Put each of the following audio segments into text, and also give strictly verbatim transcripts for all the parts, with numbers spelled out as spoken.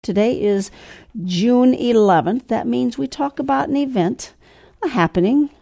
Today is June eleventh. That means we talk about an event, a happening.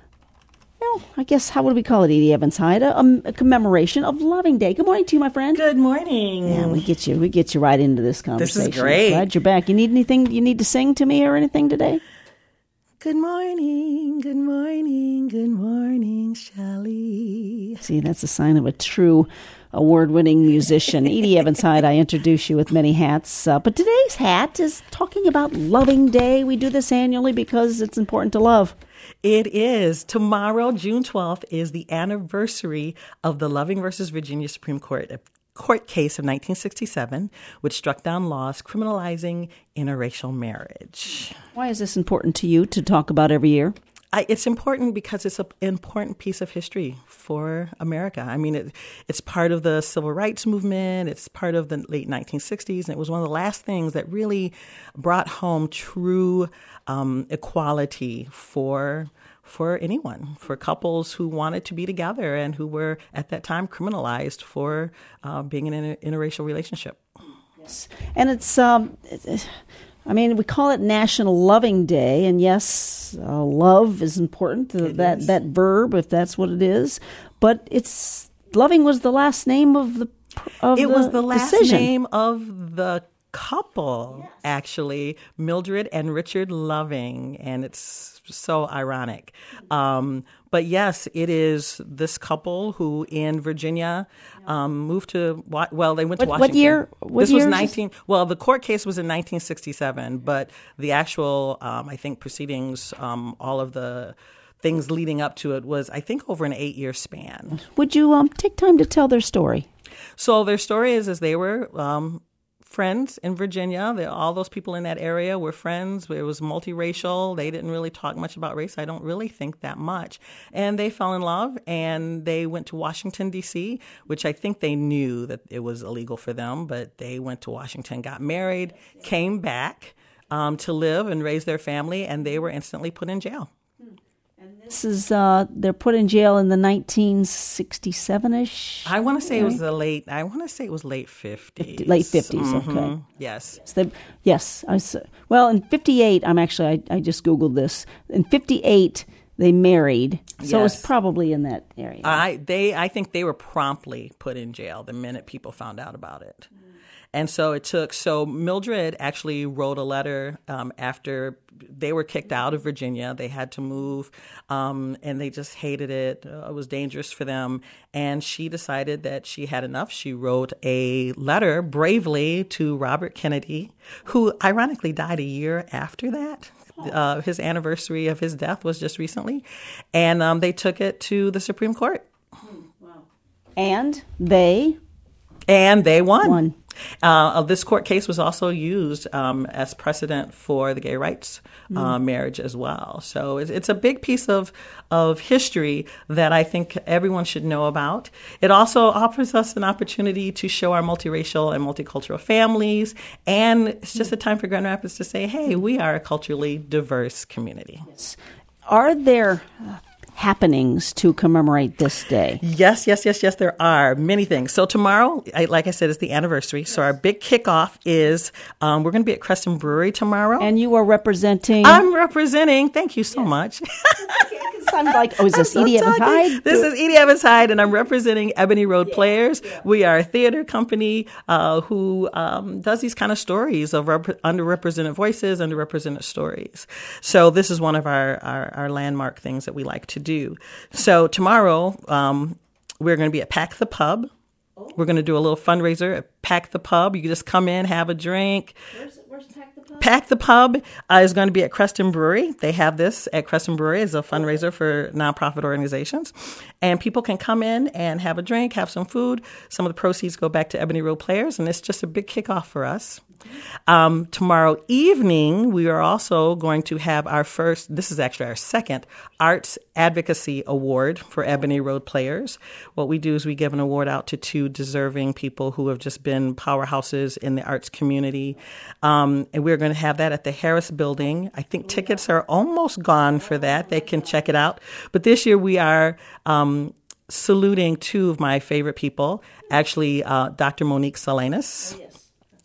Well, I guess, how would we call it, Edie Evans Hyde? A, a commemoration of Loving Day. Good morning to you, my friend. Good morning. Yeah, we get you. We get you right into this conversation. This is great. Glad you're back. You need anything you need to sing to me or anything today? Good morning, good morning, good morning, Shelley. See, that's a sign of a true award-winning musician. Edie Evans Hyde, I introduce you with many hats. Uh, but today's hat is talking about Loving Day. We do this annually because it's important to love. It is. Tomorrow, June twelfth, is the anniversary of the Loving versus Virginia Supreme Court court case of nineteen sixty-seven, which struck down laws criminalizing interracial marriage. Why is this important to you to talk about every year? I, it's important because it's an important piece of history for America. I mean, it, it's part of the civil rights movement. It's part of the late nineteen sixties. And it was one of the last things that really brought home true um, equality for for anyone, for couples who wanted to be together and who were at that time criminalized for uh, being in an interracial relationship. Yes. And it's... Um, it, I mean, we call it National Loving Day, and yes, uh, love is important, uh, that, is. that verb, if that's what it is. But it's loving was the last name of the of It the was the last decision. name of the couple, yes. actually, Mildred and Richard Loving, and it's so ironic. Um, but yes, it is this couple who in Virginia um, moved to, well, they went to what, Washington. What year? What this year was nineteen, well, the court case was in nineteen sixty-seven, but the actual, um, I think, proceedings, um, all of the things leading up to it was, I think, over an eight-year span. Would you um, take time to tell their story? So their story is, is they were um, friends in Virginia. They, all those people in that area were friends. It was multiracial. They didn't really talk much about race. I don't really think that much. And they fell in love, and they went to Washington, D C, which I think they knew that it was illegal for them, but they went to Washington, got married, came back um, to live and raise their family, and they were instantly put in jail. This is, uh, they're put in jail in the nineteen sixty-seven-ish? I want to say right? it was the late, I want to say it was late fifties. Late fifties, mm-hmm. okay. Yes. So they, yes. I, well, in fifty-eight, I'm actually, I, I just Googled this. In fifty-eight, they married, so yes. it's probably in that area. I, they, I think they were promptly put in jail the minute people found out about it. Mm. And so it took, so Mildred actually wrote a letter um, after they were kicked out of Virginia. They had to move, um, and they just hated it. Uh, it was dangerous for them. And she decided that she had enough. She wrote a letter bravely to Robert Kennedy, who ironically died a year after that. Uh, his anniversary of his death was just recently. And um, they took it to the Supreme Court. Wow. And they? And they won. Won. Uh, this court case was also used um, as precedent for the gay rights uh, mm. marriage as well. So it's, it's a big piece of, of history that I think everyone should know about. It also offers us an opportunity to show our multiracial and multicultural families. And it's just a time for Grand Rapids to say, hey, we are a culturally diverse community. Yes. Are there happenings to commemorate this day? Yes, yes, yes, yes, there are many things. So tomorrow, I, like I said, is the anniversary. So our big kickoff is um, we're going to be at Creston Brewery tomorrow. And you are representing? I'm representing. Thank you so yes. much. I'm like, oh, is this so Edie Evans Hyde? This is Edie Evans Hyde, and I'm representing Ebony Road yeah, Players. Yeah. We are a theater company uh, who um, does these kind of stories of rep- underrepresented voices, underrepresented stories. So this is one of our, our, our landmark things that we like to do. So tomorrow, um, we're going to be at Pack the Pub. Oh. We're going to do a little fundraiser at Pack the Pub. You can just come in, have a drink. Where's, where's Pack the Pub? Pack the Pub uh, is going to be at Creston Brewery. They have this at Creston Brewery as a fundraiser for nonprofit organizations. And people can come in and have a drink, have some food. Some of the proceeds go back to Ebony Road Players, and it's just a big kickoff for us. Um, tomorrow evening, we are also going to have our first, this is actually our second, Arts Advocacy Award for Ebony Road Players. What we do is we give an award out to two deserving people who have just been powerhouses in the arts community. Um, and we're going to have that at the Harris Building. I think tickets are almost gone for that. They can check it out. But this year we are um, saluting two of my favorite people, actually uh, Doctor Monique Salinas.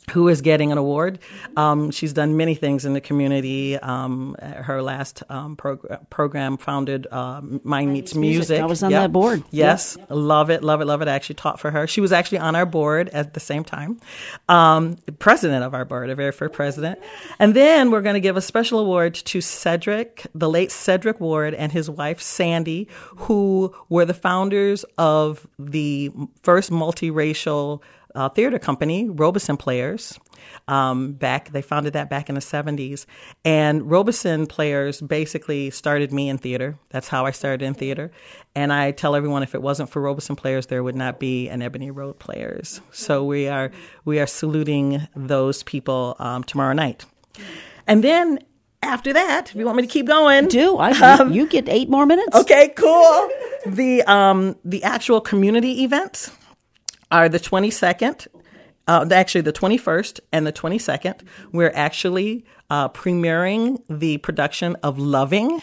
who is getting an award. Um, she's done many things in the community. Um, her last um, prog- program founded uh, Mind Meets Music. I was on Yep. that board. Yes, Yep. love it, love it, love it. I actually taught for her. She was actually on our board at the same time, um, president of our board, our very first president. And then we're going to give a special award to Cedric, the late Cedric Ward, and his wife Sandy, who were the founders of the first multiracial Uh, theater company, Robeson Players. Um, back, they founded that back in the seventies. And Robeson Players basically started me in theater. That's how I started in theater. And I tell everyone, if it wasn't for Robeson Players, there would not be an Ebony Road Players. So we are we are saluting those people um, tomorrow night. And then after that, if you want me to keep going, Do I? Um, you get eight more minutes. Okay, cool. The um, the actual community events are the twenty-second, uh, actually the twenty-first and the twenty-second. We're actually uh, premiering the production of Loving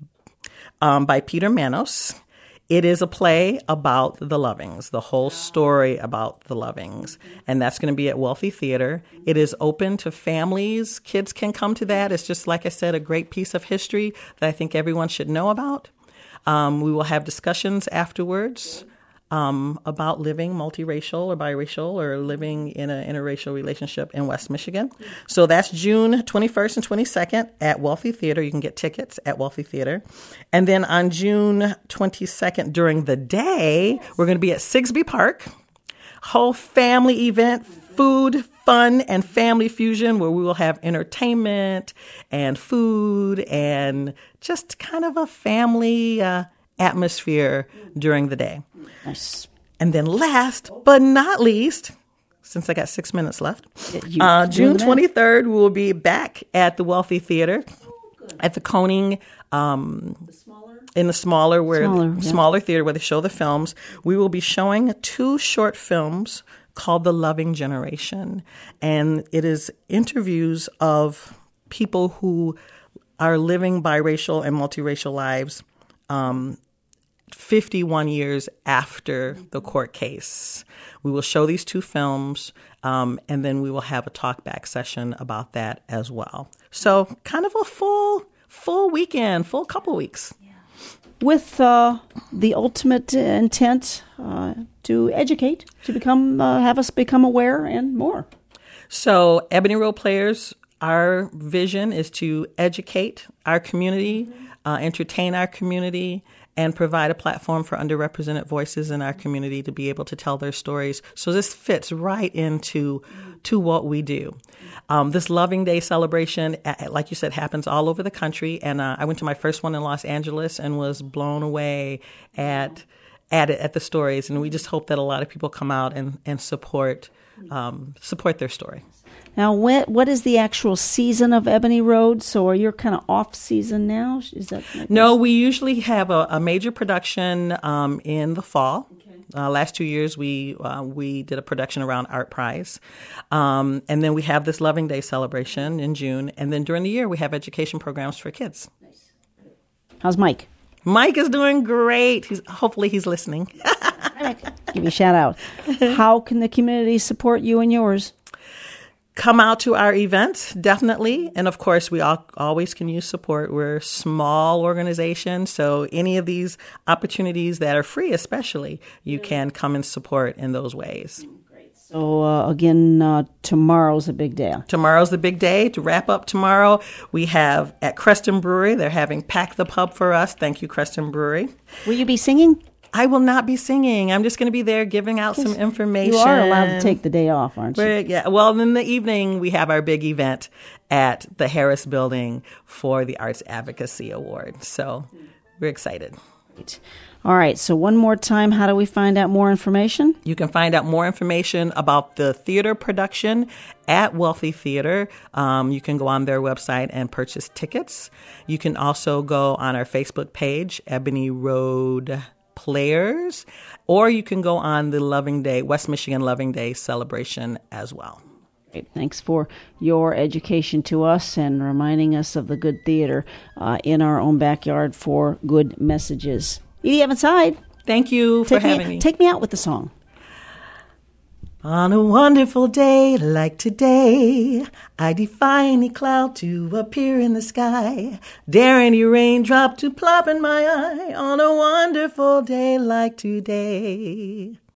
um, by Peter Manos. It is a play about the Lovings, the whole story about the Lovings. And that's going to be at Wealthy Theater. It is open to families. Kids can come to that. It's just, like I said, a great piece of history that I think everyone should know about. Um, we will have discussions afterwards Um, about living multiracial or biracial or living in an interracial relationship in West Michigan. So that's June twenty-first and twenty-second at Wealthy Theater. You can get tickets at Wealthy Theater. And then on June twenty-second during the day, we're going to be at Sigsbee Park. Whole family event, food, fun, and family fusion where we will have entertainment and food and just kind of a family uh, atmosphere during the day. Nice. And then last but not least, since I got six minutes left, You- uh, do June the math. twenty-third, we will be back at the Wealthy Theater at the Koning, um, in the smaller, where Smaller, yeah. smaller theater where they show the films. We will be showing two short films called The Loving Generation. And it is interviews of people who are living biracial and multiracial lives um, fifty-one years after the court case. We will show these two films, um, and then we will have a talk back session about that as well. So kind of a full, full weekend, full couple weeks. With uh, the ultimate intent uh, to educate, to become, uh, have us become aware and more. So Ebony Road Players, our vision is to educate our community, uh, entertain our community, and provide a platform for underrepresented voices in our community to be able to tell their stories. So this fits right into to what we do. Um, this Loving Day celebration, like you said, happens all over the country. And uh, I went to my first one in Los Angeles and was blown away at at it, at the stories. And we just hope that a lot of people come out and, and support um, support their story. Now, what what is the actual season of Ebony Road? So are you kind of off season now? Is that like No, we usually have a, a major production um, in the fall. Uh, last two years, we uh, we did a production around Art Prize. Um, and then we have this Loving Day celebration in June. And then during the year, we have education programs for kids. How's Mike? Mike is doing great. He's hopefully he's listening. Give you a shout out. How can the community support you and yours? Come out to our events, definitely. And of course, we all, always can use support. We're a small organization, so any of these opportunities that are free, especially, you can come and support in those ways. So uh, again, uh, tomorrow's a big day. Tomorrow's the big day. To wrap up tomorrow, we have at Creston Brewery, they're having Pack the Pub for us. Thank you, Creston Brewery. Will you be singing? I will not be singing. I'm just going to be there giving out some information. You are allowed to take the day off, aren't you? We're, yeah. Well, in the evening, we have our big event at the Harris Building for the Arts Advocacy Award. So we're excited. All right. So one more time, how do we find out more information? You can find out more information about the theater production at Wealthy Theater. Um, you can go on their website and purchase tickets. You can also go on our Facebook page, Ebony Road Players, or you can go on the Loving Day, West Michigan Loving Day celebration as well. Great. Thanks for your education to us and reminding us of the good theater uh, in our own backyard for good messages. Edie Evans Hyde. Thank you for Take having me, me. Take me out with the song. On a wonderful day like today, I defy any cloud to appear in the sky, dare any raindrop to plop in my eye, on a wonderful day like today.